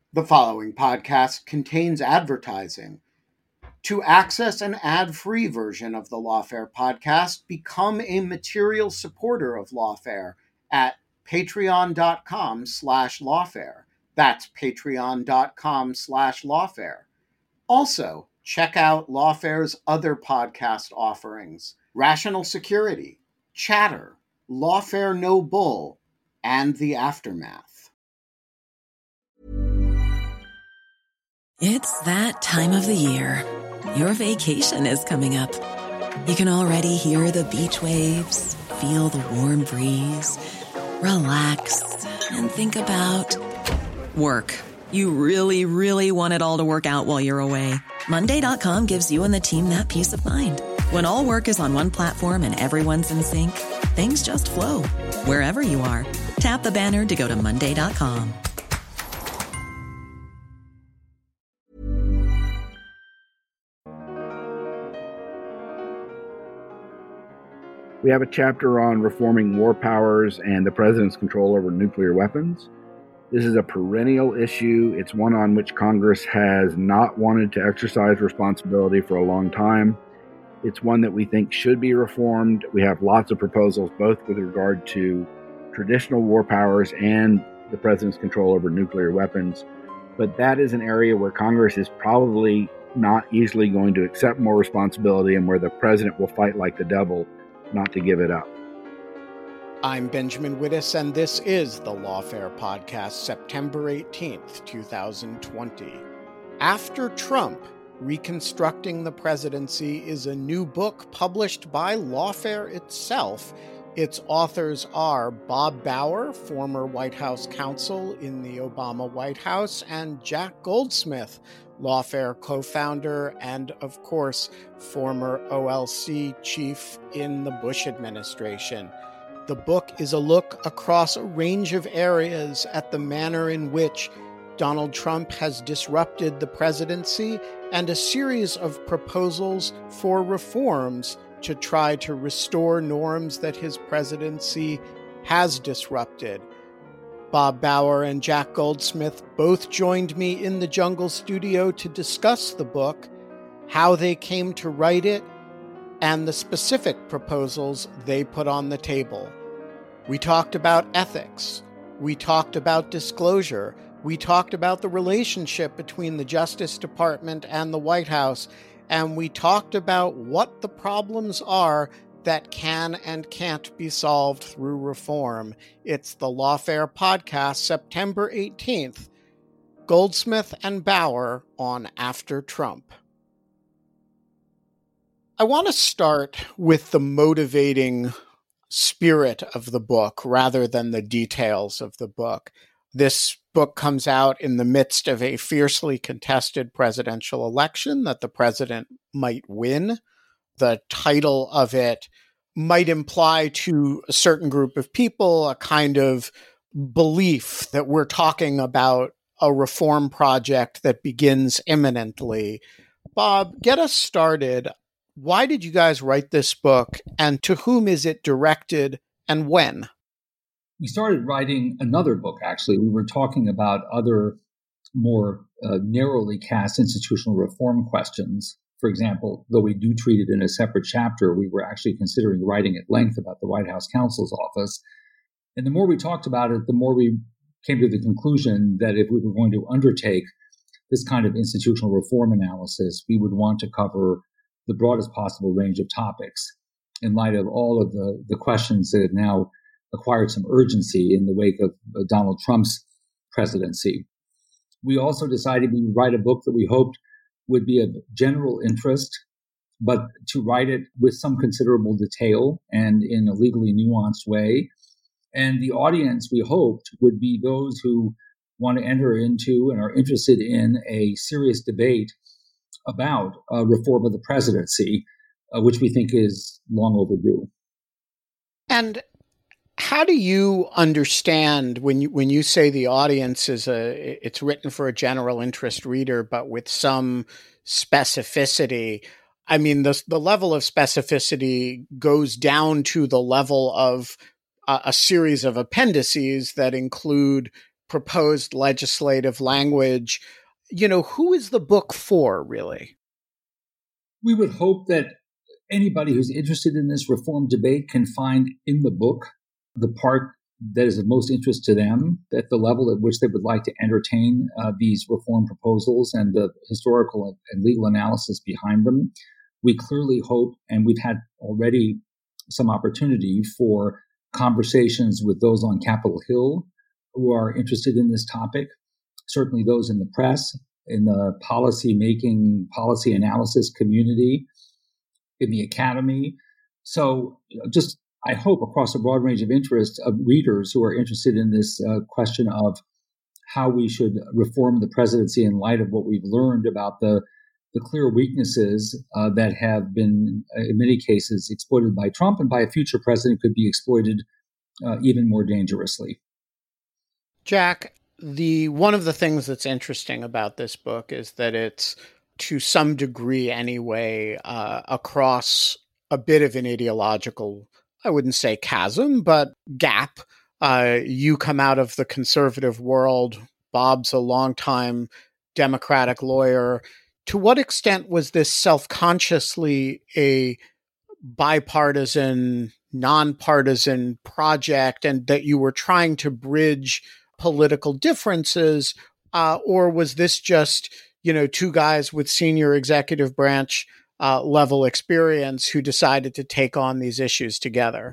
The following podcast contains advertising. To access an ad-free version of the Lawfare podcast, become a material supporter of Lawfare at patreon.com/lawfare. That's patreon.com/lawfare. Also, check out Lawfare's other podcast offerings: Rational Security, Chatter, Lawfare No Bull, and The Aftermath. It's that time of the year. Your vacation is coming up. You can already hear the beach waves, feel the warm breeze, relax, and think about work. You really, really want it all to work out while you're away. Monday.com gives you and the team that peace of mind. When all work is on one platform and everyone's in sync, things just flow. Wherever you are, tap the banner to go to Monday.com. We have a chapter on reforming war powers and the president's control over nuclear weapons. This is a perennial issue. It's one on which Congress has not wanted to exercise responsibility for a long time. It's one that we think should be reformed. We have lots of proposals, both with regard to traditional war powers and the president's control over nuclear weapons. But that is an area where Congress is probably not easily going to accept more responsibility and where the president will fight like the devil not to give it up. I'm Benjamin Wittes, and this is the Lawfare Podcast, September 18th, 2020. After Trump, Reconstructing the Presidency is a new book published by Lawfare itself. Its authors are Bob Bauer, former White House counsel in the Obama White House, and Jack Goldsmith, Lawfare co-founder and, of course, former OLC chief in the Bush administration. The book is a look across a range of areas at the manner in which Donald Trump has disrupted the presidency and a series of proposals for reforms to try to restore norms that his presidency has disrupted. Bob Bauer and Jack Goldsmith both joined me in the Jungle Studio to discuss the book, how they came to write it, and the specific proposals they put on the table. We talked about ethics. We talked about disclosure. We talked about the relationship between the Justice Department and the White House. And we talked about what the problems are that can and can't be solved through reform. It's the Lawfare Podcast, September 18th. Goldsmith and Bauer on After Trump. I want to start with the motivating spirit of the book rather than the details of the book. This book comes out in the midst of a fiercely contested presidential election that the president might win. The title of it might imply to a certain group of people a kind of belief that we're talking about a reform project that begins imminently. Bob, get us started. Why did you guys write this book, and to whom is it directed, and when? We started writing another book, actually. We were talking about other more narrowly cast institutional reform questions. For example, though we do treat it in a separate chapter, we were actually considering writing at length about the White House counsel's office. And the more we talked about it, the more we came to the conclusion that if we were going to undertake this kind of institutional reform analysis, we would want to cover the broadest possible range of topics in light of all of the questions that have now acquired some urgency in the wake of Donald Trump's presidency. We also decided we would write a book that we hoped would be of general interest, but to write it with some considerable detail and in a legally nuanced way. And the audience, we hoped, would be those who want to enter into and are interested in a serious debate about reform of the presidency, which we think is long overdue. And how do you understand when you say the audience it's written for a general interest reader, but with some specificity? I mean, the level of specificity goes down to the level of a series of appendices that include proposed legislative language. Who is the book for, really? We would hope that anybody who's interested in this reform debate can find in the book the part that is of most interest to them, at the level at which they would like to entertain these reform proposals and the historical and legal analysis behind them. We clearly hope, and we've had already some opportunity for conversations with those on Capitol Hill who are interested in this topic, certainly those in the press, in the policy making, policy analysis community, in the academy. So just, I hope, across a broad range of interests of readers who are interested in this question of how we should reform the presidency in light of what we've learned about the clear weaknesses that have been, in many cases, exploited by Trump, and by a future president could be exploited even more dangerously. Jack, one of the things that's interesting about this book is that it's, to some degree anyway, across a bit of an ideological, I wouldn't say chasm, but gap. You come out of the conservative world. Bob's a longtime Democratic lawyer. To what extent was this self-consciously a bipartisan, nonpartisan project, and that you were trying to bridge political differences, or was this just, two guys with senior executive branch level experience who decided to take on these issues together?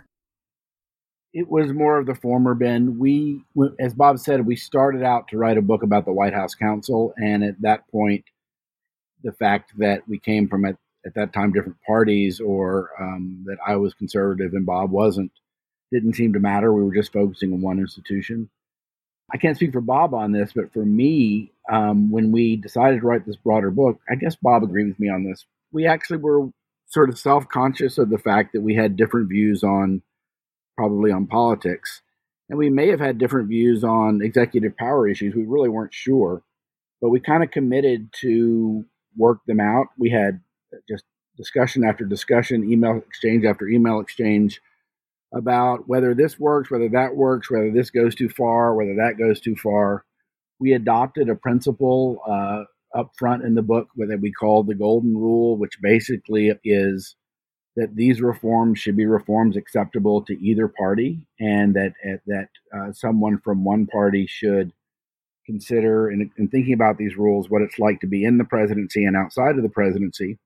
It was more of the former, Ben. We, as Bob said, we started out to write a book about the White House counsel, and at that point, the fact that we came from, at that time, different parties, or that I was conservative and Bob wasn't, didn't seem to matter. We were just focusing on one institution. I can't speak for Bob on this, but for me, when we decided to write this broader book, I guess Bob agreed with me on this. We actually were sort of self-conscious of the fact that we had different views probably on politics. And we may have had different views on executive power issues. We really weren't sure, but we kind of committed to work them out. We had just discussion after discussion, email exchange after email exchange about whether this works, whether that works, whether this goes too far, whether that goes too far. We adopted a principle up front in the book that we called the Golden Rule, which basically is that these reforms should be reforms acceptable to either party, and that someone from one party should consider, in thinking about these rules, what it's like to be in the presidency and outside of the presidency.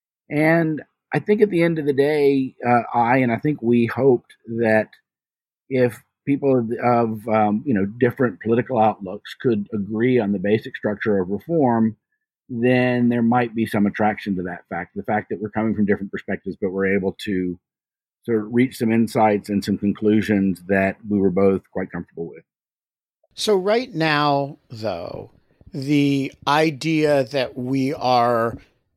And I think at the end of the day, I think we hoped that if people of different political outlooks could agree on the basic structure of reform, then there might be some attraction to that fact. The fact that we're coming from different perspectives, but we're able to sort of reach some insights and some conclusions that we were both quite comfortable with. So right now, though, the idea that we are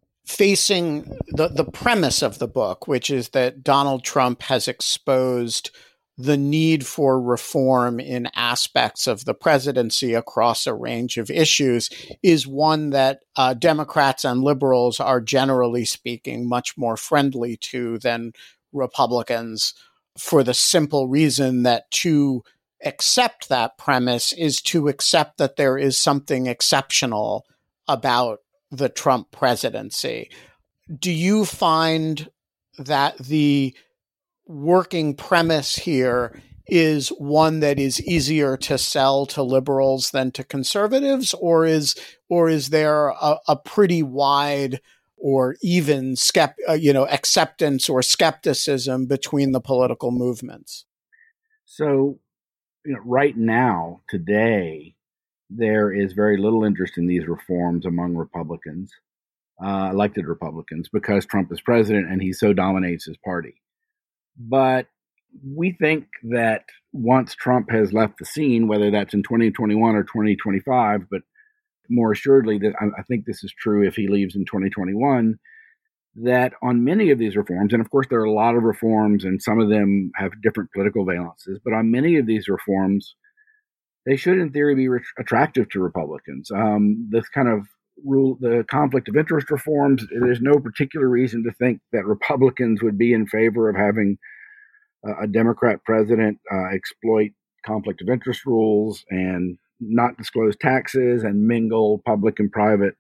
facing the premise of the book, which is that Donald Trump has exposed the need for reform in aspects of the presidency across a range of issues, is one that Democrats and liberals are, generally speaking, much more friendly to than Republicans, for the simple reason that to accept that premise is to accept that there is something exceptional about the Trump presidency. Do you find that the working premise here is one that is easier to sell to liberals than to conservatives, or is there a pretty wide or even acceptance or skepticism between the political movements? So, right now, today, there is very little interest in these reforms among Republicans, elected Republicans, because Trump is president and he so dominates his party. But we think that once Trump has left the scene, whether that's in 2021 or 2025, but more assuredly, that I think this is true if he leaves in 2021, that on many of these reforms, and of course there are a lot of reforms and some of them have different political valences, but on many of these reforms, they should in theory be attractive to Republicans. This kind of rule, the conflict of interest reforms, there's no particular reason to think that Republicans would be in favor of having a Democrat president exploit conflict of interest rules and not disclose taxes and mingle public and private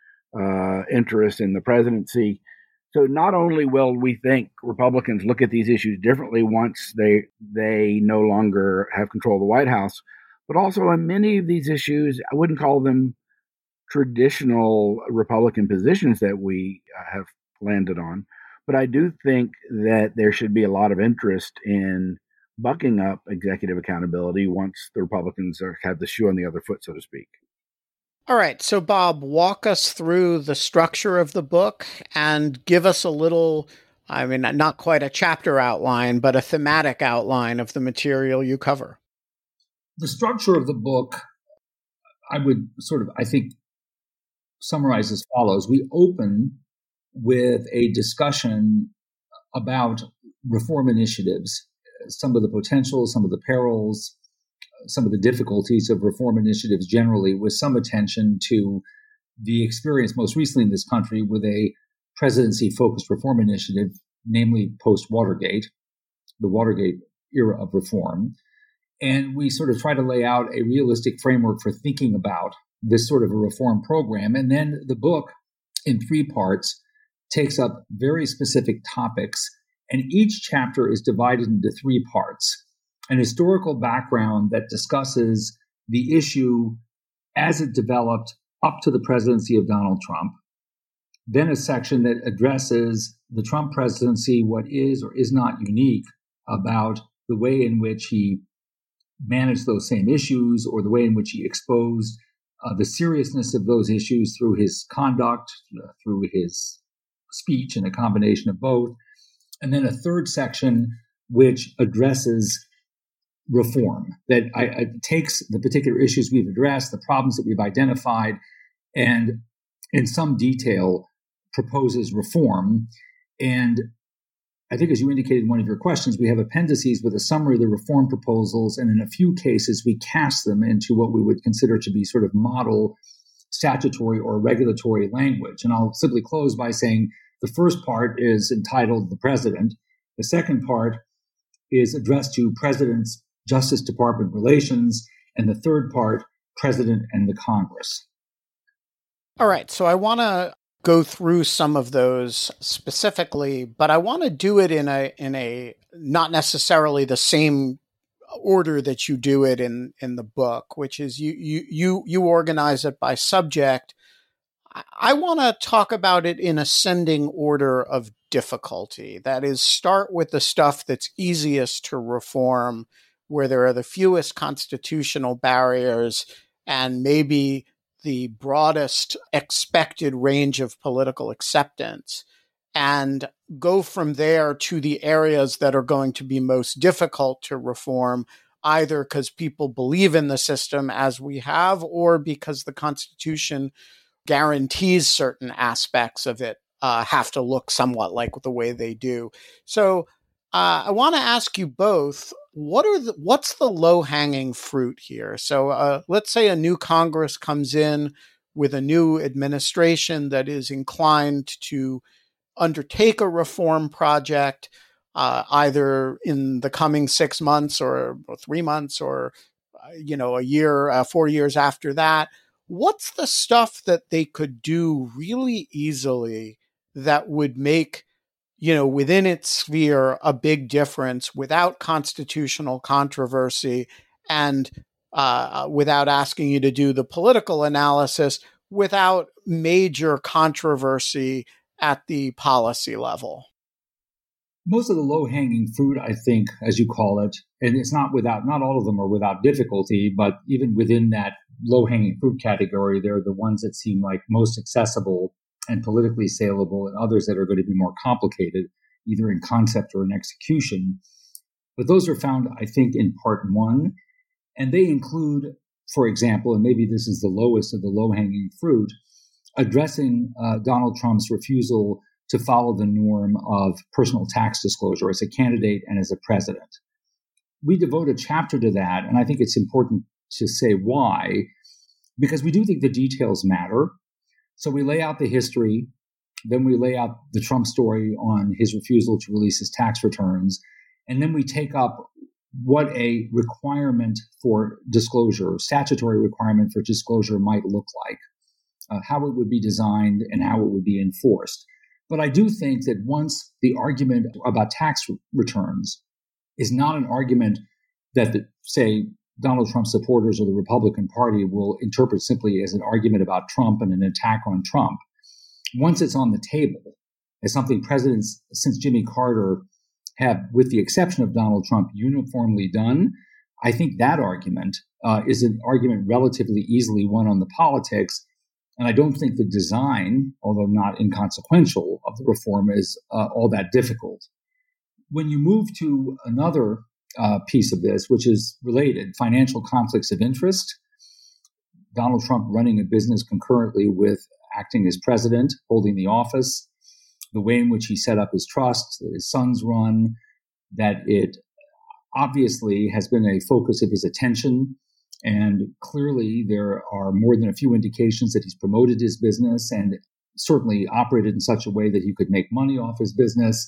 interest in the presidency. So not only will we think Republicans look at these issues differently once they no longer have control of the White House, but also on many of these issues, I wouldn't call them traditional Republican positions that we have landed on. But I do think that there should be a lot of interest in bucking up executive accountability once the Republicans have the shoe on the other foot, so to speak. All right. So, Bob, walk us through the structure of the book and give us a little, I mean, not quite a chapter outline, but a thematic outline of the material you cover. The structure of the book, I would I think, summarize as follows. We open with a discussion about reform initiatives, some of the potentials, some of the perils, some of the difficulties of reform initiatives generally, with some attention to the experience most recently in this country with a presidency-focused reform initiative, namely post-Watergate, the Watergate era of reform. And we sort of try to lay out a realistic framework for thinking about this sort of a reform program. And then the book, in 3 parts, takes up very specific topics, and each chapter is divided into 3 parts. An historical background that discusses the issue as it developed up to the presidency of Donald Trump. Then a section that addresses the Trump presidency, what is or is not unique about the way in which he managed those same issues, or the way in which he exposed the seriousness of those issues through his conduct, through his speech, and a combination of both. And then a third section which addresses reform, that takes the particular issues we've addressed, the problems that we've identified, and in some detail proposes reform. And I think, as you indicated in one of your questions, we have appendices with a summary of the reform proposals, and in a few cases we cast them into what we would consider to be sort of model statutory or regulatory language. And I'll simply close by saying the first part is entitled The President. The second part is addressed to President's Justice Department relations, and the third part, President and the Congress. All right. So I want to go through some of those specifically, but I want to do it in a not necessarily the same order that you do it in the book, which is you organize it by subject. I want to talk about it in ascending order of difficulty. That is, start with the stuff that's easiest to reform, where there are the fewest constitutional barriers and maybe the broadest expected range of political acceptance, and go from there to the areas that are going to be most difficult to reform, either because people believe in the system as we have, or because the Constitution guarantees certain aspects of it have to look somewhat like the way they do. So I want to ask you both, what's the low-hanging fruit here? So let's say a new Congress comes in with a new administration that is inclined to undertake a reform project, either in the coming 6 months or 3 months or, a year, 4 years after that. What's the stuff that they could do really easily that would make, within its sphere, a big difference without constitutional controversy and without asking you to do the political analysis, without major controversy at the policy level? Most of the low-hanging fruit, I think, as you call it, and it's not all of them are without difficulty, but even within that low-hanging fruit category, they're the ones that seem like most accessible and politically saleable, and others that are going to be more complicated, either in concept or in execution. But those are found, I think, in part 1, and they include, for example, and maybe this is the lowest of the low-hanging fruit, addressing Donald Trump's refusal to follow the norm of personal tax disclosure as a candidate and as a president. We devote a chapter to that, and I think it's important to say why, because we do think the details matter. So we lay out the history, then we lay out the Trump story on his refusal to release his tax returns, and then we take up what a requirement for disclosure, statutory requirement for disclosure might look like, how it would be designed and how it would be enforced. But I do think that once the argument about tax returns is not an argument that, say, Donald Trump supporters or the Republican Party will interpret simply as an argument about Trump and an attack on Trump. Once it's on the table, as something presidents since Jimmy Carter have, with the exception of Donald Trump, uniformly done, I think that argument is an argument relatively easily won on the politics. And I don't think the design, although not inconsequential, of the reform is all that difficult. When you move to another piece of this, which is related, financial conflicts of interest, Donald Trump running a business concurrently with acting as president, holding the office, the way in which he set up his trust, that his sons run, that it obviously has been a focus of his attention. And clearly there are more than a few indications that he's promoted his business and certainly operated in such a way that he could make money off his business.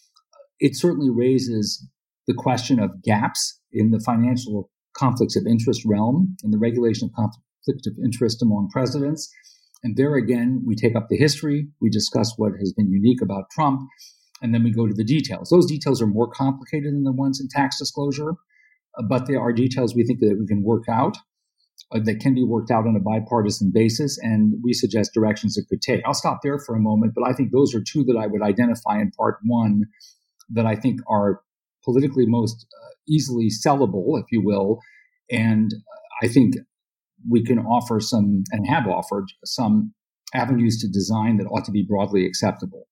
It certainly raises the question of gaps in the financial conflicts of interest realm, in the regulation of conflict of interest among presidents. And there again, we take up the history, we discuss what has been unique about Trump, and then we go to the details. Those details are more complicated than the ones in tax disclosure, but there are details we think that we can work out, that can be worked out on a bipartisan basis, and we suggest directions it could take. I'll stop there for a moment, but I think those are two that I would identify in part one that I think are politically most easily sellable, if you will, and I think we can offer some, and have offered some avenues to design that ought to be broadly acceptable.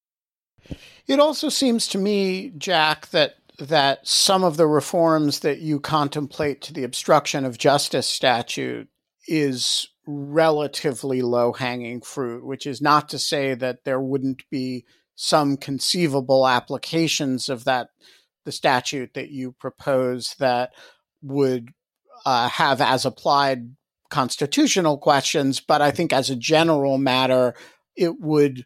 It also seems to me, Jack, that some of the reforms that you contemplate to the obstruction of justice statute is relatively low-hanging fruit, which is not to say that there wouldn't be some conceivable applications of the statute that you propose that would have as applied constitutional questions, but I think as a general matter, it would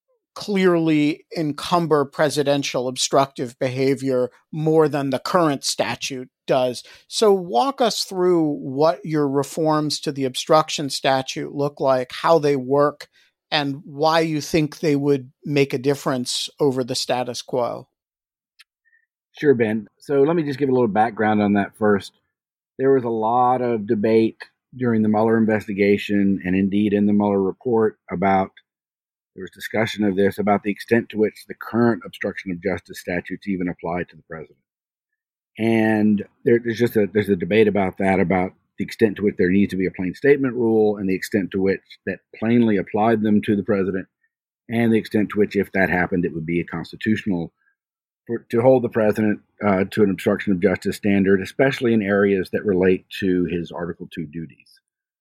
clearly encumber presidential obstructive behavior more than the current statute does. So walk us through what your reforms to the obstruction statute look like, how they work, and why you think they would make a difference over the status quo. Sure, Ben. So let me just give a little background on that first. There was a lot of debate during the Mueller investigation and indeed in the Mueller report there was discussion of this, about the extent to which the current obstruction of justice statutes even apply to the president. And there's a debate about that, about the extent to which there needs to be a plain statement rule and the extent to which that plainly applied them to the president and the extent to which, if that happened, it would be constitutional to hold the president to an obstruction of justice standard, especially in areas that relate to his Article II duties.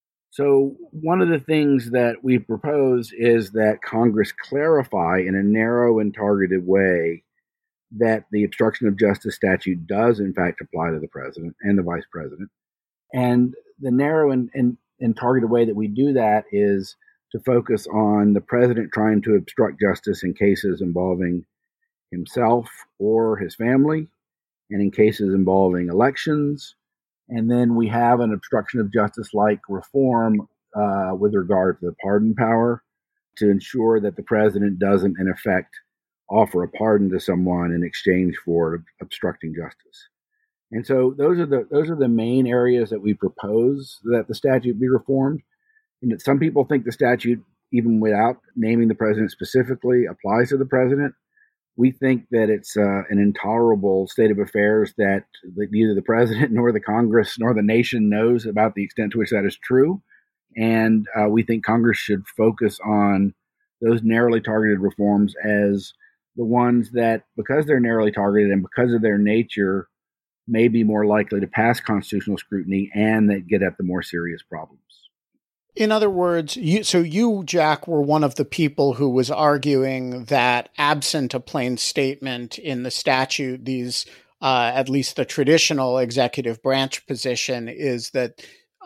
So one of the things that we propose is that Congress clarify in a narrow and targeted way that the obstruction of justice statute does, in fact, apply to the president and the vice president. And the narrow and targeted way that we do that is to focus on the president trying to obstruct justice in cases involving himself or his family, and in cases involving elections. And then we have an obstruction of justice-like reform with regard to the pardon power to ensure that the president doesn't, in effect, offer a pardon to someone in exchange for obstructing justice. And so those are the main areas that we propose that the statute be reformed. And some people think the statute, even without naming the president specifically, applies to the president. We think that it's an intolerable state of affairs that neither the president nor the Congress nor the nation knows about the extent to which that is true. And we think Congress should focus on those narrowly targeted reforms as the ones that, because they're narrowly targeted and because of their nature, may be more likely to pass constitutional scrutiny and that get at the more serious problems. In other words, you, Jack, were one of the people who was arguing that absent a plain statement in the statute, these, at least the traditional executive branch position is that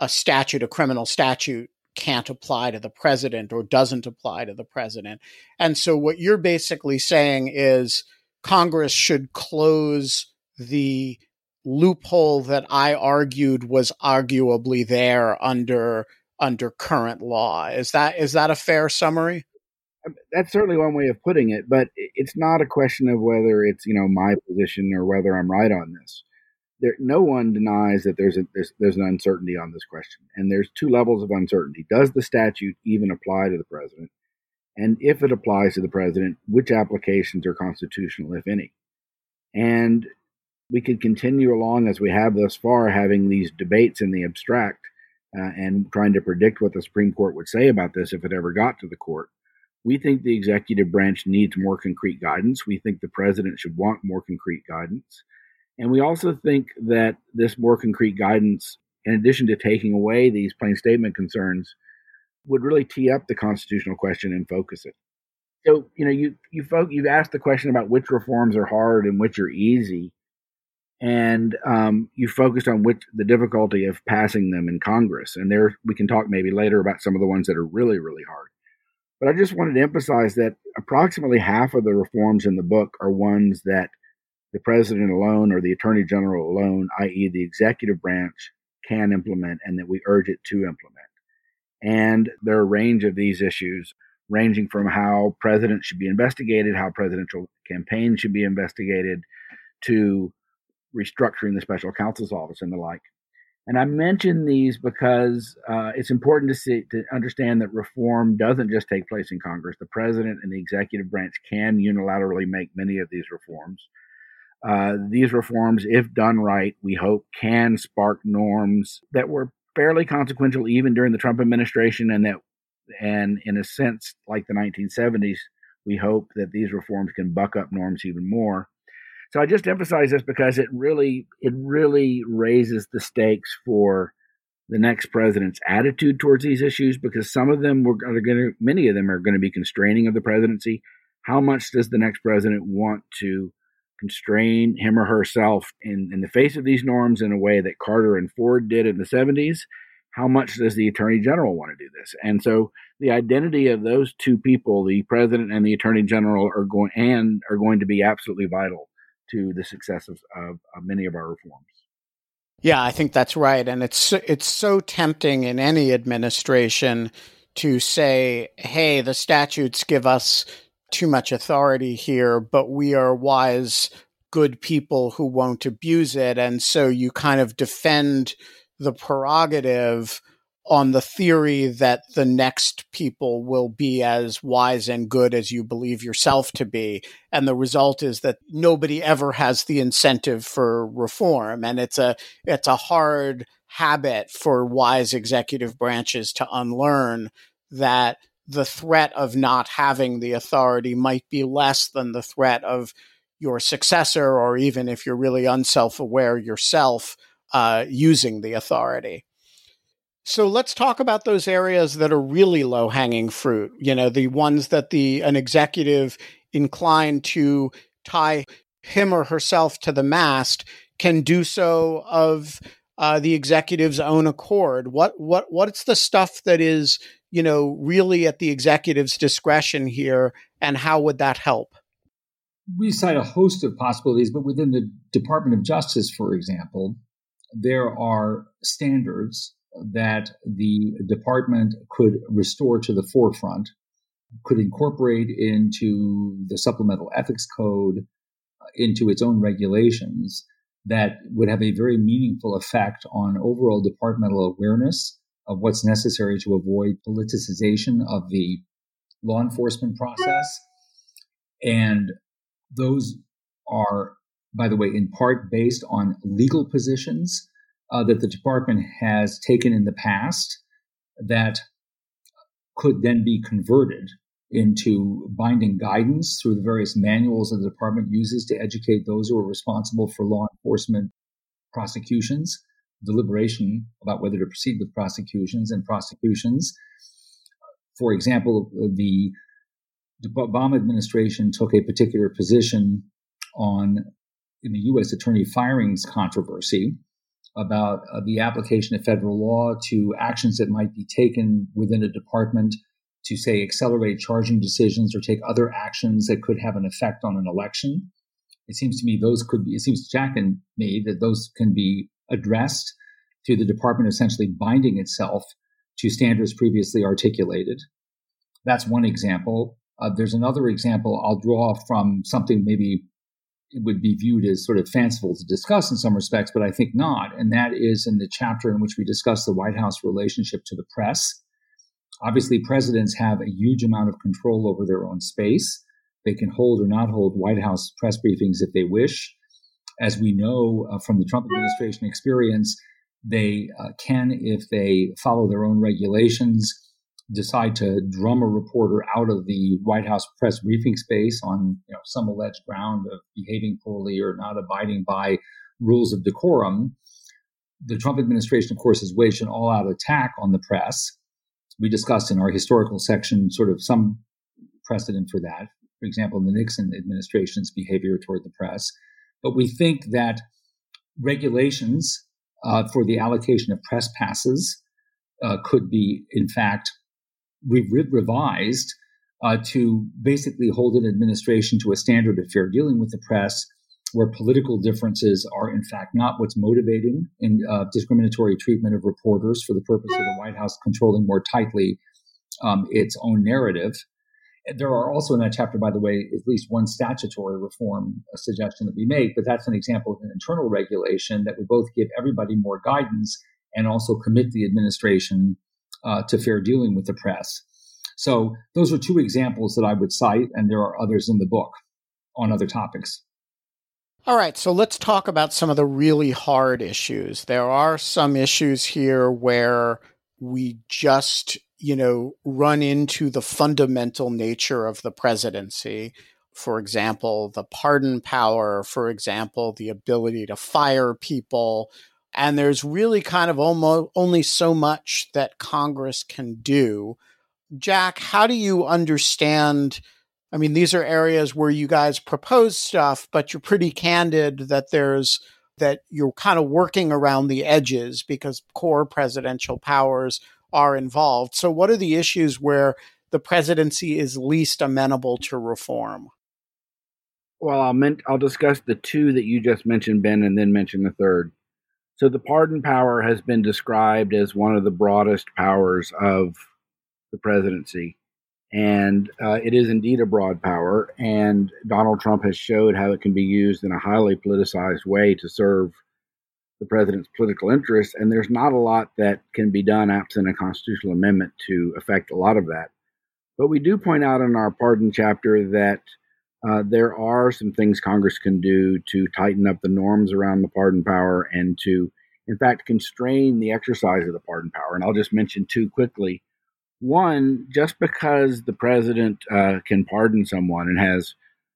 a criminal statute can't apply to the president or doesn't apply to the president. And so what you're basically saying is Congress should close the loophole that I argued was arguably there under current law. Is that a fair summary? That's certainly one way of putting it, but it's not a question of whether it's, my position or whether I'm right on this. No one denies that there's an uncertainty on this question, and there's two levels of uncertainty. Does the statute even apply to the president? And if it applies to the president, which applications are constitutional, if any? And we could continue along as we have thus far, having these debates in the abstract and trying to predict what the Supreme Court would say about this if it ever got to the court. We think the executive branch needs more concrete guidance. We think the president should want more concrete guidance. And we also think that this more concrete guidance, in addition to taking away these plain statement concerns, would really tee up the constitutional question and focus it. So, you've asked the question about which reforms are hard and which are easy, and you focused on the difficulty of passing them in Congress. And we can talk maybe later about some of the ones that are really, really hard. But I just wanted to emphasize that approximately half of the reforms in the book are ones that the president alone or the attorney general alone, i.e. the executive branch, can implement and that we urge it to implement. And there are a range of these issues, ranging from how presidents should be investigated, how presidential campaigns should be investigated, to restructuring the special counsel's office and the like. And I mention these because it's important to understand that reform doesn't just take place in Congress. The president and the executive branch can unilaterally make many of these reforms. These reforms, if done right, we hope can spark norms that were fairly consequential even during the Trump administration, and in a sense, like the 1970s, we hope that these reforms can buck up norms even more. So I just emphasize this because it really raises the stakes for the next president's attitude towards these issues, because many of them are going to be constraining of the presidency. How much does the next president want to constrain him or herself in the face of these norms in a way that Carter and Ford did in the 70s? How much does the attorney general want to do this? And so the identity of those two people, the president and the attorney general, are going to be absolutely vital to the success of many of our reforms. Yeah, I think that's right. And it's so tempting in any administration to say, hey, the statutes give us too much authority here, but we are wise, good people who won't abuse it. And so you kind of defend the prerogative on the theory that the next people will be as wise and good as you believe yourself to be. And the result is that nobody ever has the incentive for reform. And it's a hard habit for wise executive branches to unlearn, that the threat of not having the authority might be less than the threat of your successor, or even if you're really unself-aware yourself, using the authority. So let's talk about those areas that are really low-hanging fruit, the ones that an executive inclined to tie him or herself to the mast can do so of the executive's own accord. What's the stuff that is, really at the executive's discretion here, and how would that help? We cite a host of possibilities, but within the Department of Justice, for example, there are standards that the department could restore to the forefront, could incorporate into the Supplemental Ethics Code, into its own regulations, that would have a very meaningful effect on overall departmental awareness of what's necessary to avoid politicization of the law enforcement process. And those are, by the way, in part based on legal positions that the department has taken in the past that could then be converted into binding guidance through the various manuals that the department uses to educate those who are responsible for law enforcement prosecutions, deliberation about whether to proceed with prosecutions and prosecutions. For example, the Obama administration took a particular position in the U.S. attorney firings controversy about the application of federal law to actions that might be taken within a department to, say, accelerate charging decisions or take other actions that could have an effect on an election. it seems to me it seems to Jack and me that those can be addressed through the department essentially binding itself to standards previously articulated. That's one example. There's another example I'll draw from something maybe it would be viewed as sort of fanciful to discuss in some respects, but I think not. And that is in the chapter in which we discuss the White House relationship to the press. Obviously, presidents have a huge amount of control over their own space. They can hold or not hold White House press briefings if they wish. As we know from the Trump administration experience, they can, if they follow their own regulations, decide to drum a reporter out of the White House press briefing space on some alleged ground of behaving poorly or not abiding by rules of decorum. The Trump administration, of course, has waged an all-out attack on the press. We discussed in our historical section sort of some precedent for that, for example, in the Nixon administration's behavior toward the press. But we think that regulations for the allocation of press passes could be, in fact, revised to basically hold an administration to a standard of fair dealing with the press, where political differences are, in fact, not what's motivating in discriminatory treatment of reporters for the purpose of the White House controlling more tightly its own narrative. There are also in that chapter, by the way, at least one statutory reform suggestion that we make, but that's an example of an internal regulation that would both give everybody more guidance and also commit the administration to fair dealing with the press. So those are two examples that I would cite, and there are others in the book on other topics. All right, so let's talk about some of the really hard issues. There are some issues here where we just, run into the fundamental nature of the presidency. For example, the pardon power, for example, the ability to fire people. And there's really kind of almost only so much that Congress can do. Jack, how do you understand? I mean, these are areas where you guys propose stuff, but you're pretty candid that you're kind of working around the edges because core presidential powers are involved. So what are the issues where the presidency is least amenable to reform? Well, I'll discuss the two that you just mentioned, Ben, and then mention the third. So the pardon power has been described as one of the broadest powers of the presidency. And it is indeed a broad power. And Donald Trump has showed how it can be used in a highly politicized way to serve the president's political interests. And there's not a lot that can be done absent a constitutional amendment to affect a lot of that. But we do point out in our pardon chapter that there are some things Congress can do to tighten up the norms around the pardon power and to, in fact, constrain the exercise of the pardon power. And I'll just mention two quickly. One, just because the president can pardon someone and has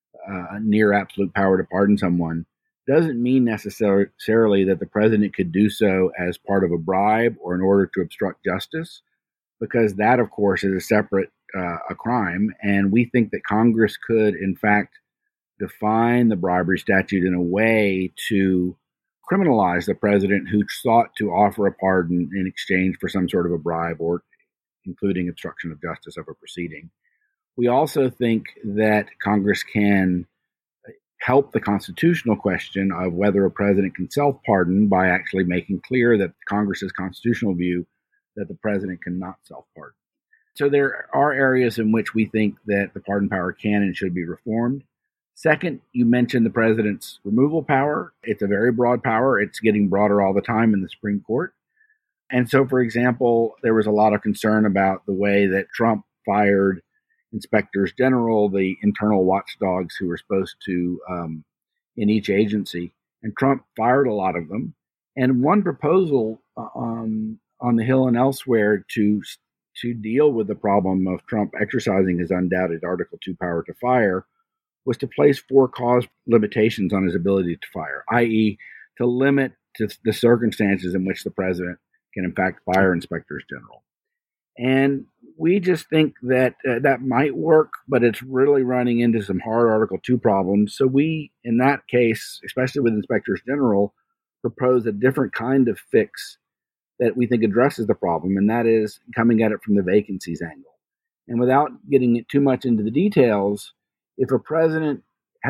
near absolute power to pardon someone doesn't mean necessarily that the president could do so as part of a bribe or in order to obstruct justice, because that, of course, is a separate a crime. And we think that Congress could, in fact, define the bribery statute in a way to criminalize the president who sought to offer a pardon in exchange for some sort of a bribe or including obstruction of justice of a proceeding. We also think that Congress can help the constitutional question of whether a president can self-pardon by actually making clear that Congress's constitutional view that the president cannot self-pardon. So there are areas in which we think that the pardon power can and should be reformed. Second, you mentioned the president's removal power. It's a very broad power. It's getting broader all the time in the Supreme Court. And so, for example, there was a lot of concern about the way that Trump fired inspectors general, the internal watchdogs who were supposed to, in each agency. And Trump fired a lot of them. And one proposal on the Hill and elsewhere to deal with the problem of Trump exercising his undoubted Article II power to fire was to place for-cause limitations on his ability to fire, i.e., to limit to the circumstances in which the president can, in fact, fire inspectors general. And we just think that that might work, but it's really running into some hard Article II problems. So we, in that case, especially with inspectors general, propose a different kind of fix that we think addresses the problem, and that is coming at it from the vacancies angle. And without getting too much into the details, if a president has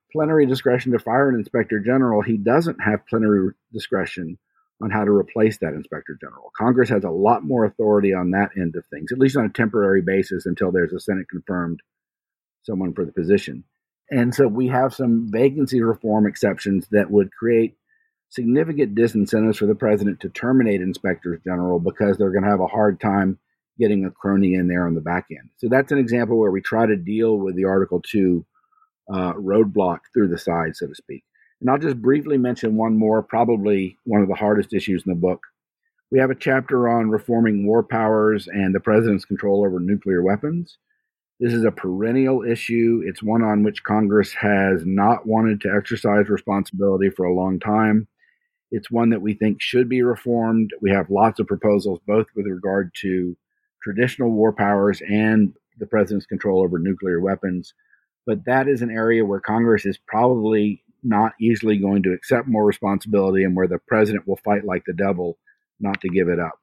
plenary discretion to fire an inspector general, he doesn't have plenary discretion on how to replace that inspector general. Congress has a lot more authority on that end of things, at least on a temporary basis until there's a Senate confirmed someone for the position. And so we have some vacancy reform exceptions that would create significant disincentives for the president to terminate inspectors general because they're going to have a hard time getting a crony in there on the back end. So that's an example where we try to deal with the Article 2 roadblock through the side, so to speak. And I'll just briefly mention one more, probably one of the hardest issues in the book. We have a chapter on reforming war powers and the president's control over nuclear weapons. This is a perennial issue. It's one on which Congress has not wanted to exercise responsibility for a long time. It's one that we think should be reformed. We have lots of proposals, both with regard to traditional war powers and the president's control over nuclear weapons. But that is an area where Congress is probably not easily going to accept more responsibility and where the president will fight like the devil not to give it up.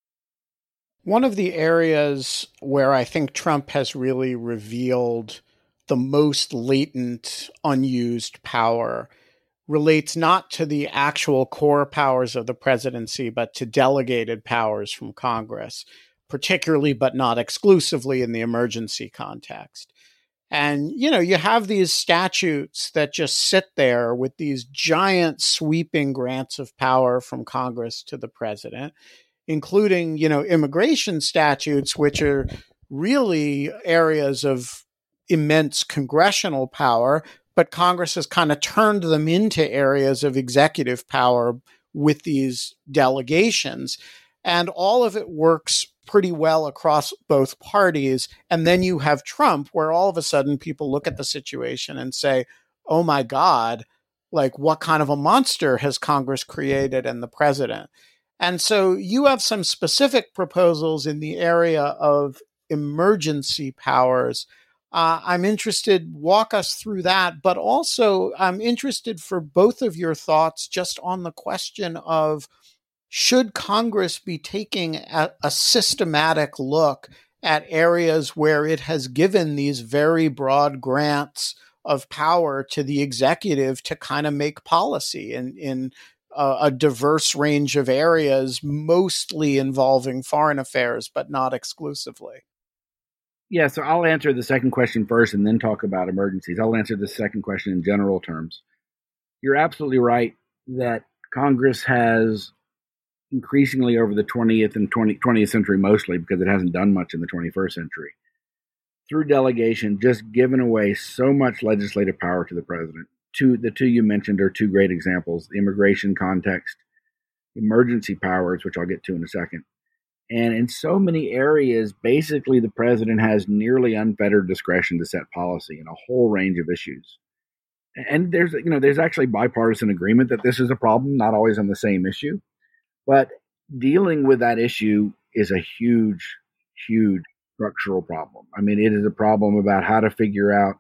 One of the areas where I think Trump has really revealed the most latent, unused power relates not to the actual core powers of the presidency, but to delegated powers from Congress, particularly but not exclusively in the emergency context. And, you have these statutes that just sit there with these giant sweeping grants of power from Congress to the president, including, immigration statutes, which are really areas of immense congressional power, but Congress has kind of turned them into areas of executive power with these delegations. And all of it works pretty well across both parties. And then you have Trump, where all of a sudden people look at the situation and say, oh my God, like what kind of a monster has Congress created and the president? And so you have some specific proposals in the area of emergency powers. I'm interested, walk us through that, but also I'm interested for both of your thoughts just on the question of, should Congress be taking a systematic look at areas where it has given these very broad grants of power to the executive to kind of make policy in a diverse range of areas, mostly involving foreign affairs, but not exclusively? Yeah, so I'll answer the second question first and then talk about emergencies. I'll answer the second question in general terms. You're absolutely right that Congress has increasingly over the 20th and 20th century, mostly because it hasn't done much in the 21st century, through delegation, just given away so much legislative power to the president. The two you mentioned are two great examples: the immigration context, emergency powers, which I'll get to in a second. And in so many areas, basically the president has nearly unfettered discretion to set policy in a whole range of issues. And there's actually bipartisan agreement that this is a problem, not always on the same issue. But dealing with that issue is a huge, huge structural problem. I mean, it is a problem about how to figure out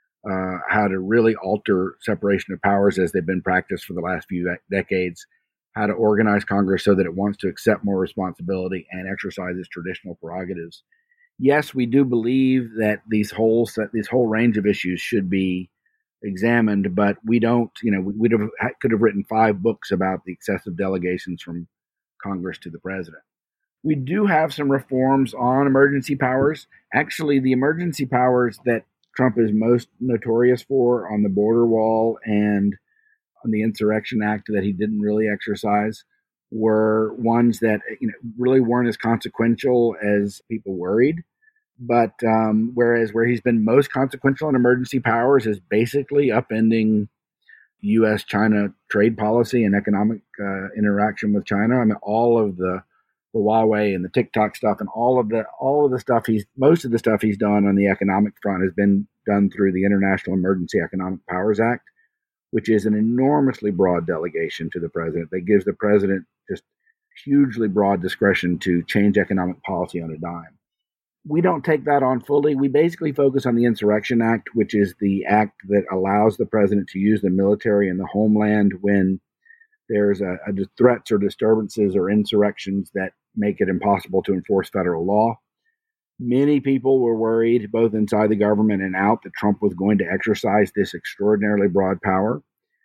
how to really alter separation of powers as they've been practiced for the last few decades, how to organize Congress so that it wants to accept more responsibility and exercise its traditional prerogatives. Yes, we do believe that this whole range of issues should be examined, but we don't, we could have written 5 books about the excessive delegations from Congress to the president. We do have some reforms on emergency powers. Actually, the emergency powers that Trump is most notorious for on the border wall and on the Insurrection Act that he didn't really exercise were ones that really weren't as consequential as people worried. But whereas where he's been most consequential in emergency powers is basically upending U.S.-China trade policy and economic interaction with China. I mean, all of the Huawei and the TikTok stuff and all of the stuff most of the stuff he's done on the economic front has been done through the International Emergency Economic Powers Act, which is an enormously broad delegation to the president that gives the president just hugely broad discretion to change economic policy on a dime. We don't take that on fully. We basically focus on the Insurrection Act, which is the act that allows the president to use the military and the homeland when there's a threats or disturbances or insurrections that make it impossible to enforce federal law. Many people were worried, both inside the government and out, that Trump was going to exercise this extraordinarily broad power.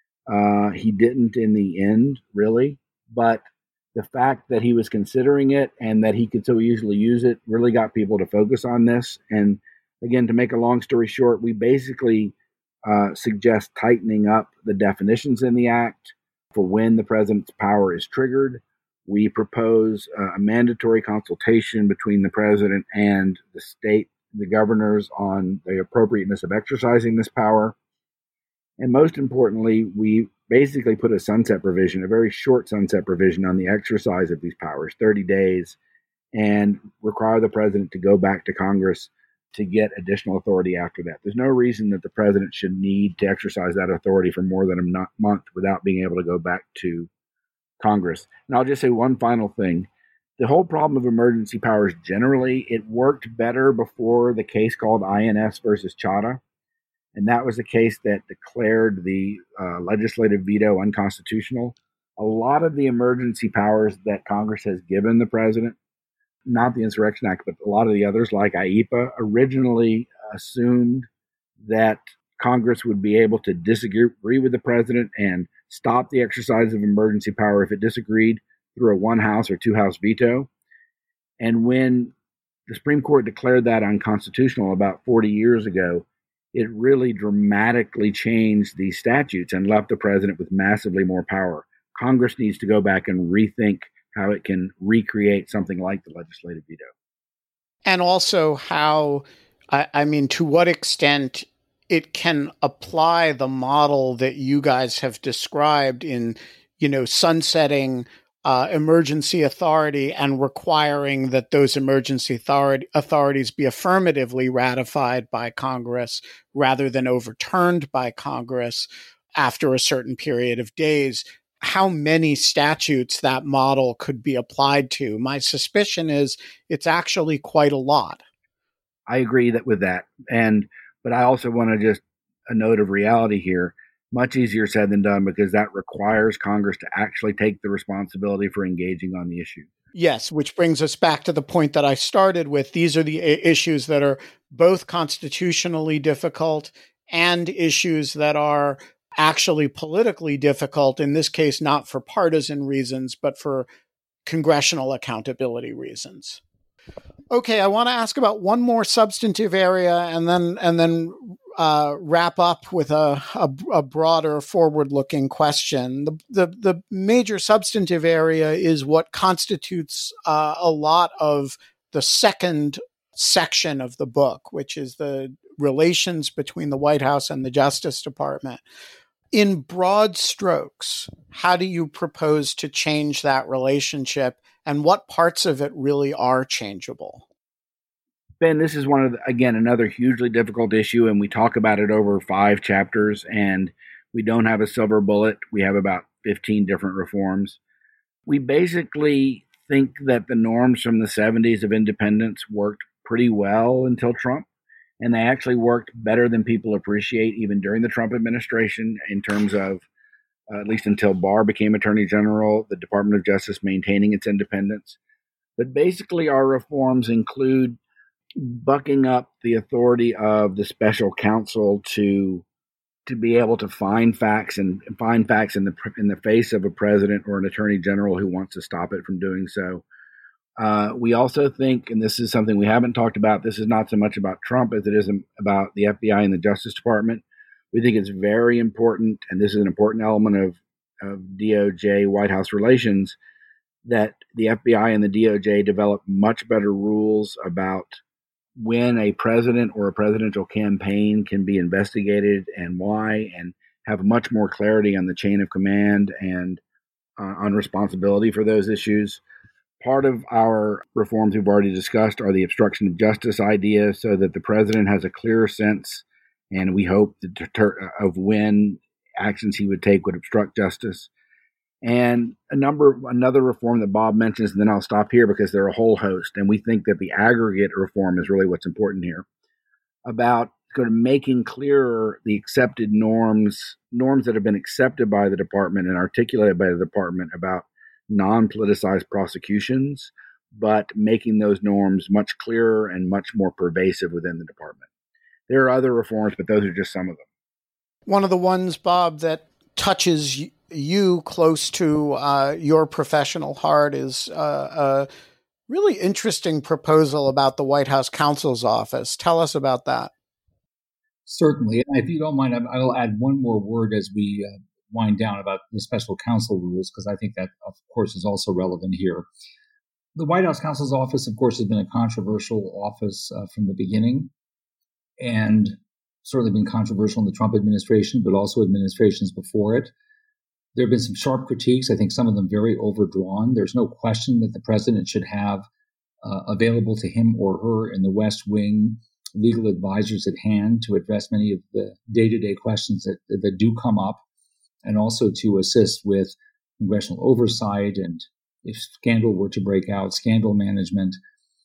He didn't in the end, really, but the fact that he was considering it and that he could so easily use it really got people to focus on this. And again, to make a long story short, we basically suggest tightening up the definitions in the act for when the president's power is triggered. We propose a mandatory consultation between the president and the governors on the appropriateness of exercising this power. And most importantly, we basically put a sunset provision, a very short sunset provision on the exercise of these powers, 30 days, and require the president to go back to Congress to get additional authority after that. There's no reason that the president should need to exercise that authority for more than a month without being able to go back to Congress. And I'll just say one final thing. The whole problem of emergency powers generally, it worked better before the case called INS versus Chadha. And that was the case that declared the legislative veto unconstitutional. A lot of the emergency powers that Congress has given the president, not the Insurrection Act, but a lot of the others like IEPA, originally assumed that Congress would be able to disagree with the president and stop the exercise of emergency power if it disagreed through a one-house or two-house veto. And when the Supreme Court declared that unconstitutional about 40 years ago, it really dramatically changed these statutes and left the president with massively more power. Congress needs to go back and rethink how it can recreate something like the legislative veto. And also how, to what extent it can apply the model that you guys have described in, sunsetting emergency authority and requiring that those emergency authorities be affirmatively ratified by Congress rather than overturned by Congress after a certain period of days. How many statutes that model could be applied to? My suspicion is it's actually quite a lot. I agree with that. But I also want to just a note of reality here. Much easier said than done because that requires Congress to actually take the responsibility for engaging on the issue. Yes, which brings us back to the point that I started with. These are the issues that are both constitutionally difficult and issues that are actually politically difficult, in this case, not for partisan reasons, but for congressional accountability reasons. Okay, I want to ask about one more substantive area and then wrap up with a broader forward-looking question. The major substantive area is what constitutes a lot of the second section of the book, which is the relations between the White House and the Justice Department. In broad strokes, how do you propose to change that relationship, and what parts of it really are changeable? Ben, this is another hugely difficult issue, and we talk about it over 5 chapters, and we don't have a silver bullet. We have about 15 different reforms. We basically think that the norms from the 70s of independence worked pretty well until Trump, and they actually worked better than people appreciate even during the Trump administration in terms of, at least until Barr became Attorney General, the Department of Justice maintaining its independence. But basically our reforms include bucking up the authority of the special counsel to be able to find facts in the face of a president or an attorney general who wants to stop it from doing so. We also think, and this is something we haven't talked about, this is not so much about Trump as it is about the FBI and the Justice Department. We think it's very important, and this is an important element of DOJ White House relations, that the FBI and the DOJ develop much better rules about when a president or a presidential campaign can be investigated and why, and have much more clarity on the chain of command and on responsibility for those issues. Part of our reforms we've already discussed are the obstruction of justice idea, so that the president has a clearer sense, and we hope of when actions he would take would obstruct justice. And another reform that Bob mentions, and then I'll stop here because there are a whole host, and we think that the aggregate reform is really what's important here, about sort of making clearer the accepted norms that have been accepted by the department and articulated by the department about non-politicized prosecutions, but making those norms much clearer and much more pervasive within the department. There are other reforms, but those are just some of them. One of the ones, Bob, that touches you close to your professional heart is a really interesting proposal about the White House counsel's office. Tell us about that. Certainly. And if you don't mind, I'll add one more word as we wind down about the special counsel rules, because I think that, of course, is also relevant here. The White House counsel's office, of course, has been a controversial office from the beginning, and certainly been controversial in the Trump administration, but also administrations before it. There have been some sharp critiques, I think some of them very overdrawn. There's no question that the president should have available to him or her in the West Wing legal advisors at hand to address many of the day-to-day questions that do come up, and also to assist with congressional oversight and, if scandal were to break out, scandal management.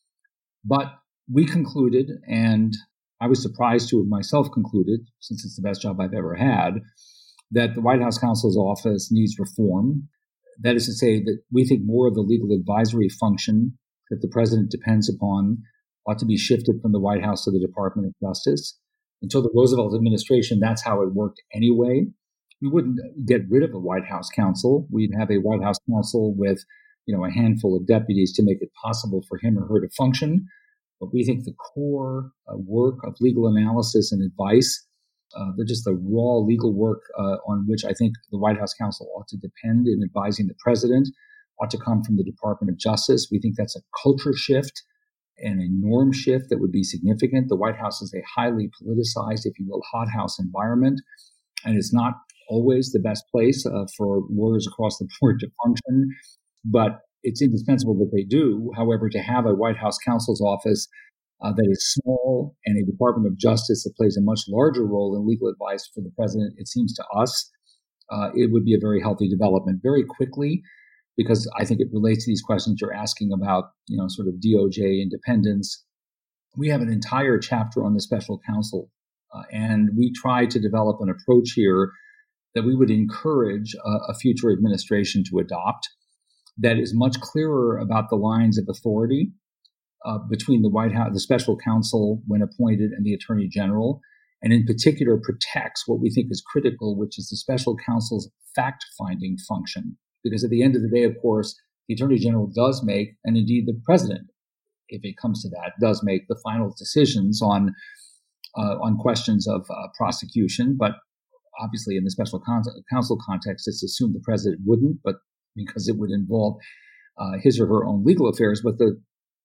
But we concluded, and I was surprised to have myself concluded, since it's the best job I've ever had, that the White House counsel's office needs reform. That is to say that we think more of the legal advisory function that the president depends upon ought to be shifted from the White House to the Department of Justice. Until the Roosevelt administration, that's how it worked anyway. We wouldn't get rid of a White House counsel. We'd have a White House counsel with, a handful of deputies to make it possible for him or her to function. But we think the core work of legal analysis and advice, just the raw legal work on which I think the White House counsel ought to depend in advising the president, ought to come from the Department of Justice. We think that's a culture shift and a norm shift that would be significant. The White House is a highly politicized, if you will, hothouse environment, and it's not always the best place for lawyers across the board to function, but it's indispensable that they do. However, to have a White House counsel's office that is small and a Department of Justice that plays a much larger role in legal advice for the president, it seems to us, it would be a very healthy development. Very quickly, because I think it relates to these questions you're asking about, sort of DOJ independence. We have an entire chapter on the special counsel, and we try to develop an approach here that we would encourage a future administration to adopt that is much clearer about the lines of authority between the White House, the special counsel when appointed, and the Attorney General, and in particular protects what we think is critical, which is the special counsel's fact-finding function. Because at the end of the day, of course, the Attorney General does make, and indeed the President, if it comes to that, does make the final decisions on questions of prosecution. But obviously in the special counsel context, it's assumed the President wouldn't, but because it would involve his or her own legal affairs. But the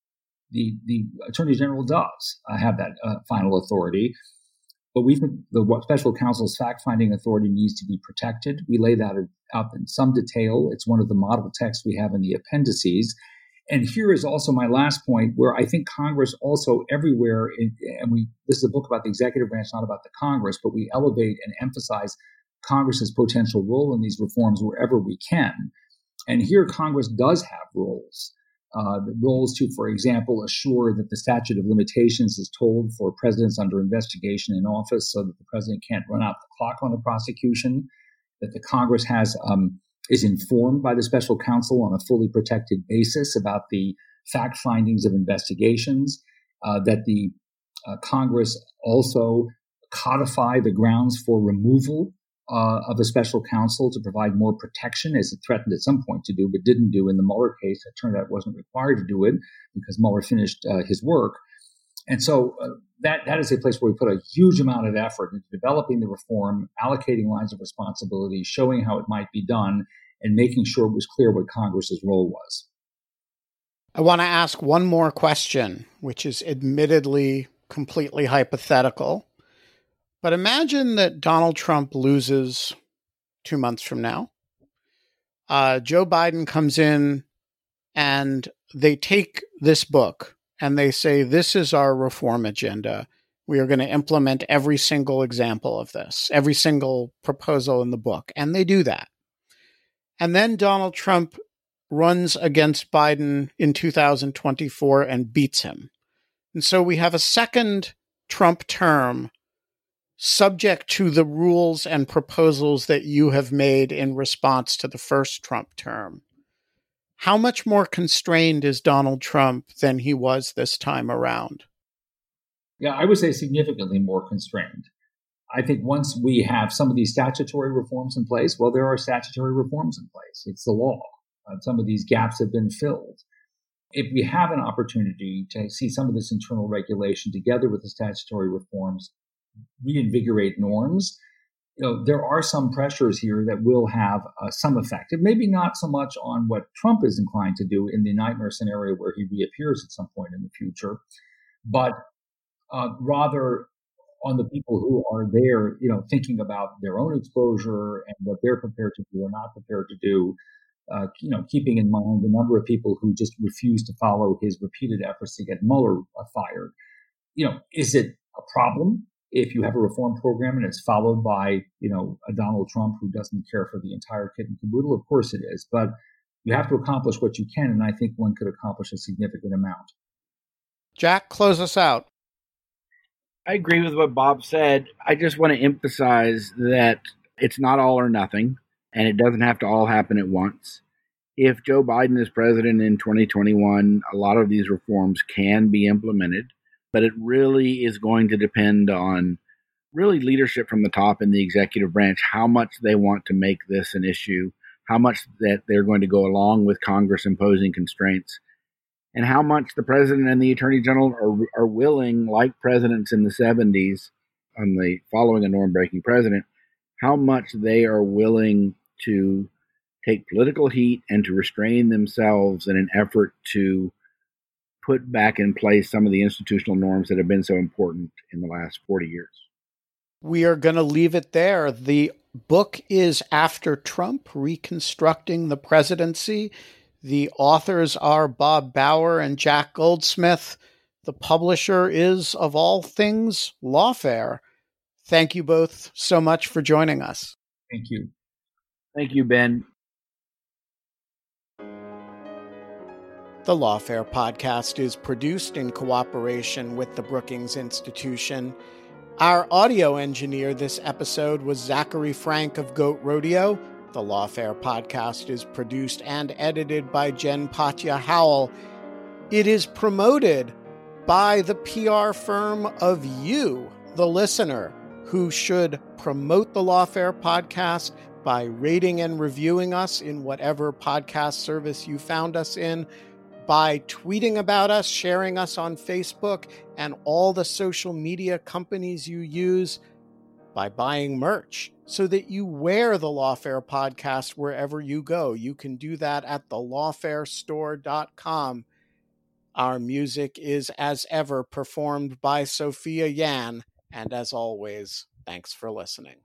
Attorney General does have that final authority. But we think the special counsel's fact-finding authority needs to be protected. We lay that out in some detail. It's one of the model texts we have in the appendices. And here is also my last point, where I think Congress also everywhere, this is a book about the executive branch, not about the Congress, but we elevate and emphasize Congress's potential role in these reforms wherever we can. And here Congress does have roles. Roles to, for example, assure that the statute of limitations is told for presidents under investigation in office so that the president can't run out the clock on a prosecution, that the Congress is informed by the special counsel on a fully protected basis about the fact findings of investigations, that the Congress also codify the grounds for removal of a special counsel to provide more protection, as it threatened at some point to do, but didn't do in the Mueller case. It turned out it wasn't required to do it because Mueller finished his work. And so that is a place where we put a huge amount of effort into developing the reform, allocating lines of responsibility, showing how it might be done, and making sure it was clear what Congress's role was. I want to ask one more question, which is admittedly completely hypothetical. But imagine that Donald Trump loses 2 months from now. Joe Biden comes in and they take this book and they say, this is our reform agenda. We are going to implement every single example of this, every single proposal in the book. And they do that. And then Donald Trump runs against Biden in 2024 and beats him. And so we have a second Trump term subject to the rules and proposals that you have made in response to the first Trump term. How much more constrained is Donald Trump than he was this time around? Yeah, I would say significantly more constrained. I think once we have some of these statutory reforms in place, well, there are statutory reforms in place. It's the law. Some of these gaps have been filled. If we have an opportunity to see some of this internal regulation together with the statutory reforms reinvigorate norms, there are some pressures here that will have some effect. It maybe not so much on what Trump is inclined to do in the nightmare scenario where he reappears at some point in the future, but rather on the people who are there, thinking about their own exposure and what they're prepared to do or not prepared to do. Keeping in mind the number of people who just refuse to follow his repeated efforts to get Mueller fired. Is it a problem if you have a reform program and it's followed by, a Donald Trump who doesn't care for the entire kit and caboodle? Of course it is, but you have to accomplish what you can, and I think one could accomplish a significant amount. Jack, close us out. I agree with what Bob said. I just want to emphasize that it's not all or nothing, and it doesn't have to all happen at once. If Joe Biden is president in 2021, a lot of these reforms can be implemented, but it really is going to depend on really leadership from the top in the executive branch, how much they want to make this an issue, how much that they're going to go along with Congress imposing constraints, and how much the president and the attorney general are willing, like presidents in the 70s, on the following a norm-breaking president, how much they are willing to take political heat and to restrain themselves in an effort to put back in place some of the institutional norms that have been so important in the last 40 years. We are going to leave it there. The book is After Trump, Reconstructing the Presidency. The authors are Bob Bauer and Jack Goldsmith. The publisher is, of all things, Lawfare. Thank you both so much for joining us. Thank you. Thank you, Ben. The Lawfare podcast is produced in cooperation with the Brookings Institution. Our audio engineer this episode was Zachary Frank of Goat Rodeo. The Lawfare podcast is produced and edited by Jen Patja Howell. It is promoted by the PR firm of you, the listener, who should promote the Lawfare podcast by rating and reviewing us in whatever podcast service you found us in, by tweeting about us, sharing us on Facebook and all the social media companies you use, by buying merch so that you wear the Lawfare podcast wherever you go. You can do that at thelawfarestore.com. Our music is, as ever, performed by Sophia Yan. And as always, thanks for listening.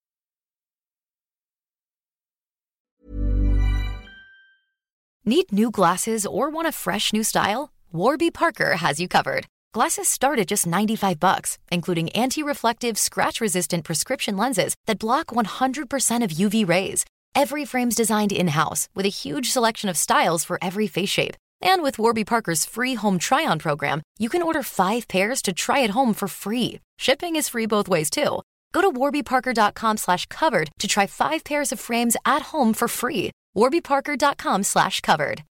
Need new glasses or want a fresh new style? Warby Parker has you covered. Glasses start at just $95, including anti-reflective, scratch-resistant prescription lenses that block 100% of UV rays. Every frame's designed in-house with a huge selection of styles for every face shape. And with Warby Parker's free home try-on program, you can order 5 pairs to try at home for free. Shipping is free both ways, too. Go to warbyparker.com/covered to try 5 pairs of frames at home for free. warbyparker.com/covered.